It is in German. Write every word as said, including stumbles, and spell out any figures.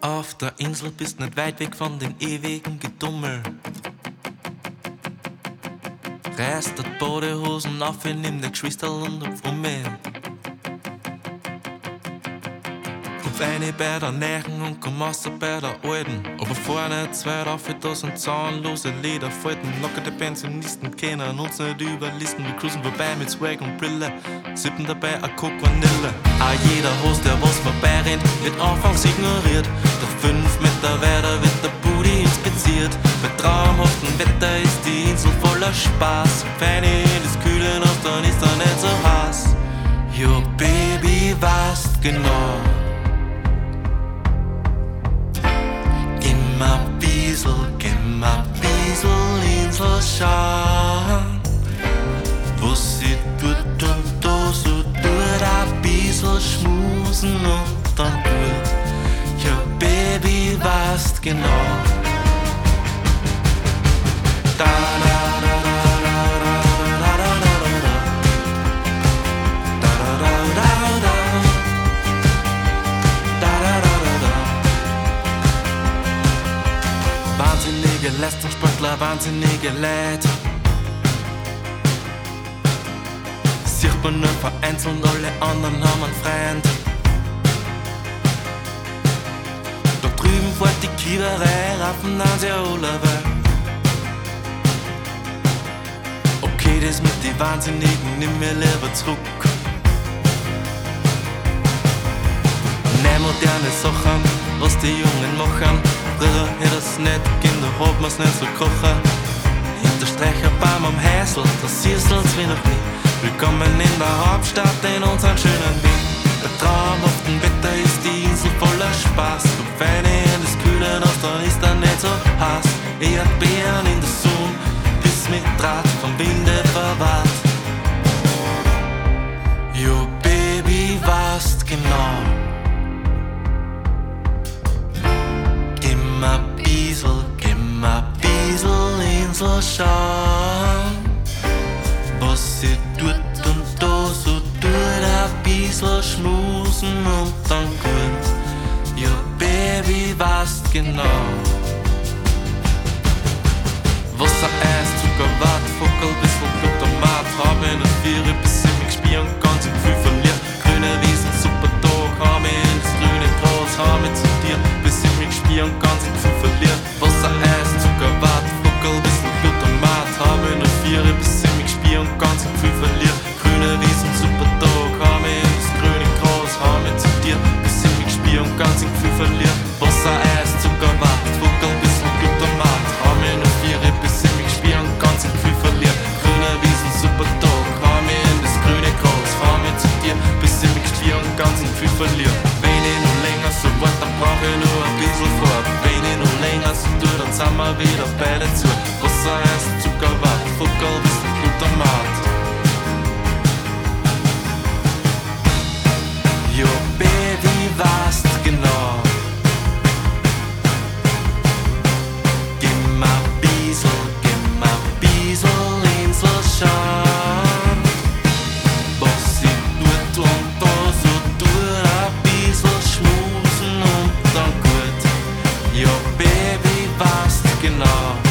auf der Insel, bist nicht weit weg von den ewigen Gedummel. Reißt die Badehosen auf, nimm die Geschwisterl und hupf um mich. Hupf eine bei der Neuen und komm raus bei der Alten. Aber vorne zwei rauf, da sind zahnlose Lederfalten. Lockerte Pensionisten kennen uns nicht überlisten. Wir cruisen vorbei mit Swag und Brille, sippen dabei a Coke Vanille. Auch jeder Host, der was vorbeirennt, wird anfangs ignoriert. Doch fünf Meter weiter wird der Booty inspiziert. Bei traumhaftem Wetter ist die Insel voller Spaß. Wenn ich das Kühle noch, dann ist er nicht so heiß. Jo Baby, weißt genau, gib mir ein bissl, gib mir ein bissl Insel schauen. Was sie tut und da so tut, ein bissl schmusen und dann gut. Ja, Baby, weißt genau. Da, da, da, da, da, da, da, da, da, da, da, da, da, da, da. Wahnsinnige Leistungssportler, wahnsinnige Leute. Sieht man nur vereinzelt, alle anderen haben einen Freund. Da drüben fährt die Kiewerei, raffen an sie alle weg. Okay, das mit die Wahnsinnigen, nimm mir lieber zurück. Nein, moderne Sachen, was die Jungen machen. Früher hätte es nicht gegeben, da hat man's nicht so kochen. Hinter Streicherbaum am Häusl, da siehst du's wie noch nie. Willkommen in der Hauptstadt, in unserem schönen Wien. Bei traumhaftem Wetter ist die Insel voller Spaß. Und wenn ich in das Kühle hast, dann ist er nicht so heiß. Erdbeeren in der Sonne, bis mit Draht vom Winde verwahrt. Jo Baby, weißt genau, gib mir ein bissl, gib mir ein bissl Insel schauen. Was sie tut und da so tut, ein bissl schmusen und dann gut. Ja, Baby, weißt genau. Wasser, Eis, Zucker, Watt, Fuckel, bissl Glutamat. Hab mich in der Viere, bis ich mich spielen kann, so viel verliert. Grüne Wiesen, super Tag, hab mich in das grüne Gras. Hab mich zu dir, bis ich mich spielen kann, so viel verliert. Wasser, Eis, Zucker, Watt, Fuckel, bissl Glutamat. Hab mich in der Viere, bis ich mich spielen kann, so viel verliert. Grüne Wiesen, super Tag, hab mich in das grüne Gras. Hab mich zu dir, bis ich mich spielen kann, so viel verliert. Wasser, Eis, Zucker, Watt, Fuckel, bissl Glutamat. Hab mich in der Viere, bis ich mich spielen kann, so viel verliert. Grüne Wiesen, super Tag, hab mich in das grüne Gras. Hab mich zu dir, bis ich mich spielen kann, so viel verliert. Wenn ich noch länger so wart, dann brauch ich nur ein bisschen Fahrt. Wenn ich noch länger so tu, dann sind wir wieder beide zu. Wasser, Eis, Zucker, Watt, Fuckel, bissl Glutamat. Jo Baby, weißt genau, gib mir ein bissl, gib mir ein bissl Insel schauen. Was sie tut und da so tut, ein bissl schmusen und dann gut. Jo Baby, weißt genau.